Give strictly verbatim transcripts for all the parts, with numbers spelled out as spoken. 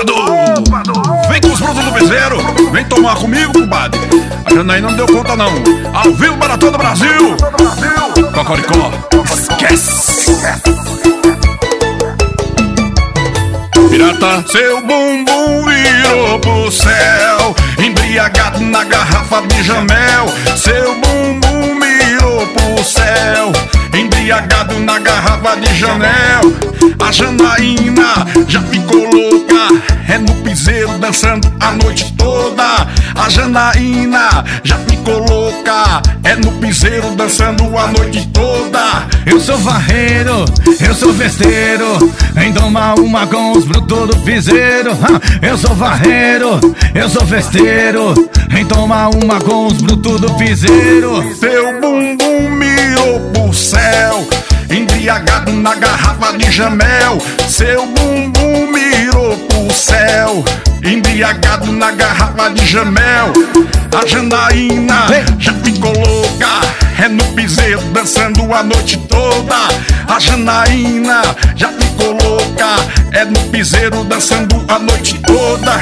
Padu! Vem com os brutos do piseiro, vem tomar comigo, compadre. A Janaína não deu conta não. Ao vivo para todo o Brasil. Cocoricó, esquece. Pirata, seu bumbum virou pro céu, embriagado na garrafa de Jamel. Seu bumbum virou pro céu, embriagado na garrafa de Janel. A Janaína já ficou louca, é no piseiro dançando a noite toda. A Janaína já ficou louca, é no piseiro dançando a noite toda. Eu sou varreiro, eu sou festeiro, em tomar uma com os brutos do piseiro. Eu sou varreiro, eu sou festeiro, em tomar uma com os brutos do piseiro. Seu bumbum mirou pro céu, embriagado na garrafa de Jamel. Seu bumbum mirou pro céu, embriagado na garrafa de Jamel. A Janaína já ficou louca, é no piseiro dançando a noite toda. A Janaína já ficou louca, é no piseiro dançando a noite toda.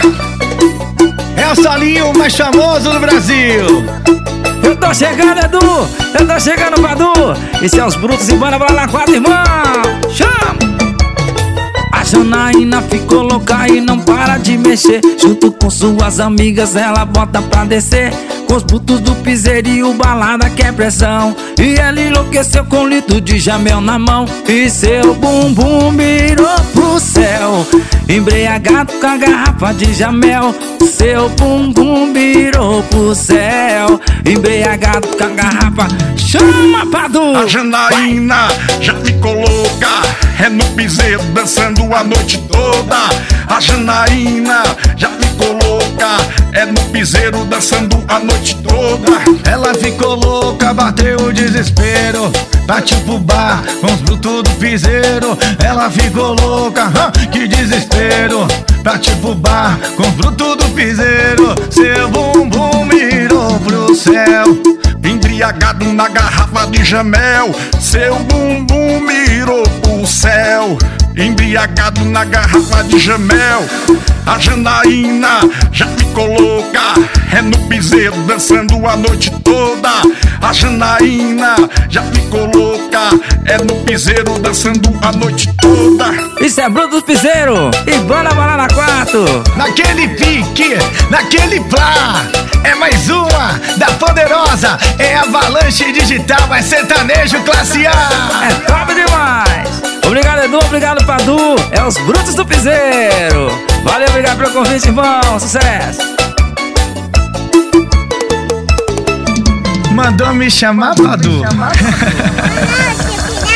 É o solinho mais famoso do Brasil. Eu tô chegando, Edu, eu tô chegando, Padu. Esse é os brutos e banda pra lá, quatro irmãos. Chama! A Janaína ficou louca e não para de mexer. Junto com suas amigas ela bota pra descer. Com os brutos do piseiro e o balada que é pressão. E ela enlouqueceu com litro de Jamel na mão. E seu bumbum mirou pro céu, embriagado com a garrafa de Jamel. Seu bumbum virou pro céu, embriagado com a garrafa. Chama, Padu! A Janaína já ficou louca, é no piseiro dançando a noite toda. A Janaína já ficou louca, é no piseiro dançando a noite toda. Ela ficou louca, bateu o desespero, partiu pro bar com os brutos do piseiro. Ela ficou louca, que desespero, partiu pro bar com os brutos do piseiro. Seu bumbum mirou pro céu, embriagado na garrafa de Jamel. Seu bumbum mirou pro céu, embriagado na garrafa de Jamel. A Janaína já ficou louca, é no piseiro dançando a noite toda. A Janaína já ficou louca, é no piseiro dançando a noite toda. Isso é bruto do piseiro e banda balada quatro. Naquele pique, naquele plá. É mais uma da poderosa, é Avalanche Digital, é sertanejo classe A. É top demais. Obrigado, Edu, obrigado, Padu. É os brutos do piseiro. Valeu, obrigado pelo convite, irmão. Sucesso. Mandou me chamar, Padu.